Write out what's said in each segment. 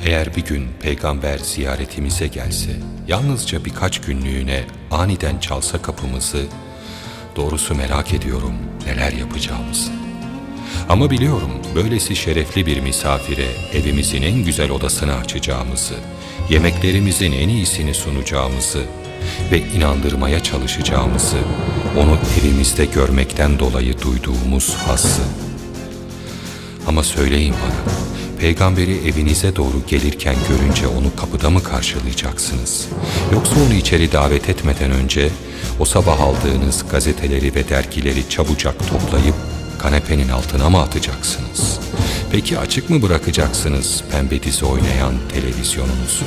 Eğer bir gün peygamber ziyaretimize gelse, yalnızca birkaç günlüğüne aniden çalsa kapımızı, doğrusu merak ediyorum neler yapacağımızı. Ama biliyorum böylesi şerefli bir misafire evimizin en güzel odasını açacağımızı, yemeklerimizin en iyisini sunacağımızı ve inandırmaya çalışacağımızı, onu evimizde görmekten dolayı duyduğumuz hazzı. Ama söyleyin bana, peygamberi evinize doğru gelirken görünce onu kapıda mı karşılayacaksınız? Yoksa onu içeri davet etmeden önce o sabah aldığınız gazeteleri ve dergileri çabucak toplayıp kanepenin altına mı atacaksınız? Peki açık mı bırakacaksınız pembe dizi oynayan televizyonunuzu?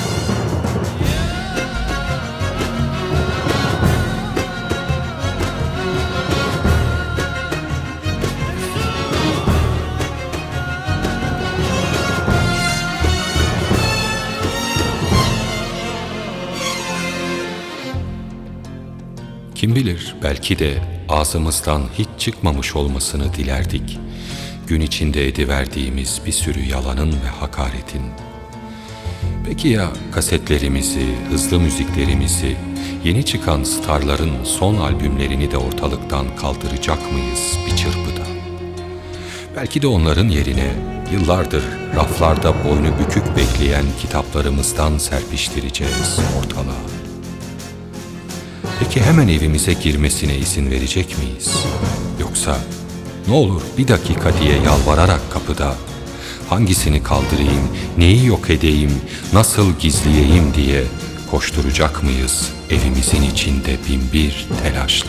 Kim bilir, belki de ağzımızdan hiç çıkmamış olmasını dilerdik. Gün içinde ediverdiğimiz bir sürü yalanın ve hakaretin. Peki ya kasetlerimizi, hızlı müziklerimizi, yeni çıkan starların son albümlerini de ortalıktan kaldıracak mıyız bir çırpıda? Belki de onların yerine yıllardır raflarda boynu bükük bekleyen kitaplarımızdan serpiştireceğiz ortalığa. Peki hemen evimize girmesine izin verecek miyiz? Yoksa ne olur bir dakika diye yalvararak kapıda hangisini kaldırayım, neyi yok edeyim, nasıl gizleyeyim diye koşturacak mıyız evimizin içinde binbir telaşla?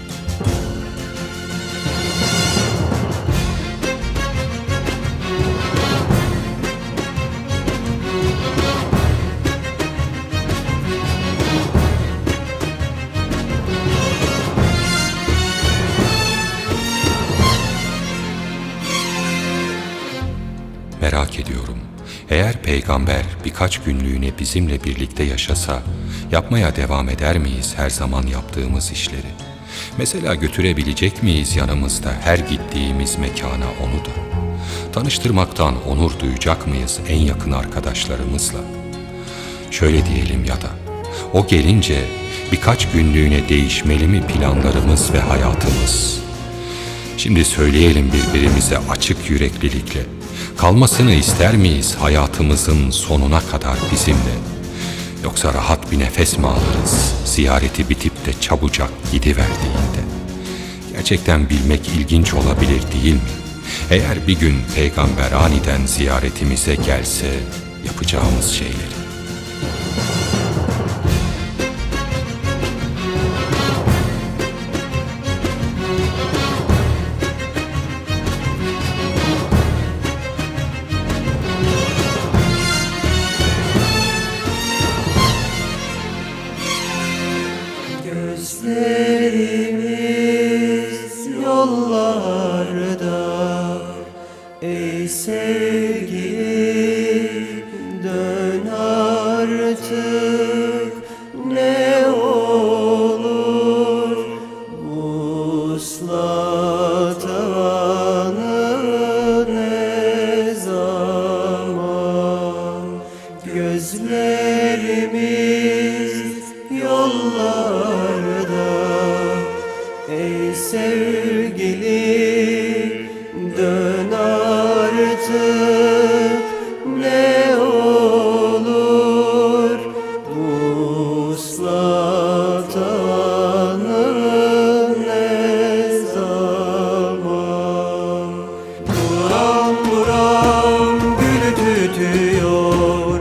Merak ediyorum. Eğer peygamber birkaç günlüğüne bizimle birlikte yaşasa, yapmaya devam eder miyiz her zaman yaptığımız işleri? Mesela götürebilecek miyiz yanımızda her gittiğimiz mekana onu da? Tanıştırmaktan onur duyacak mıyız en yakın arkadaşlarımızla? Şöyle diyelim ya da, o gelince birkaç günlüğüne değişmeli mi planlarımız ve hayatımız? Şimdi söyleyelim birbirimize açık yüreklilikle. Kalmasını ister miyiz hayatımızın sonuna kadar bizimle? Yoksa rahat bir nefes mi alırız ziyareti bitip de çabucak gidiverdiğinde? Gerçekten bilmek ilginç olabilir değil mi? Eğer bir gün peygamber aniden ziyaretimize gelse yapacağımız şeyleri. Gözlerimiz yollarda, ey sevgili dön artık, ne olur vuslat anı ne zaman. Gözlerimiz yollarda, ey sevgili dön artık, ne olur vuslat anı ne zaman. Buram buram gül tütüyor,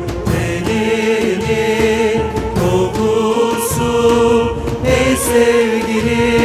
teninin kokusu, ey sevgili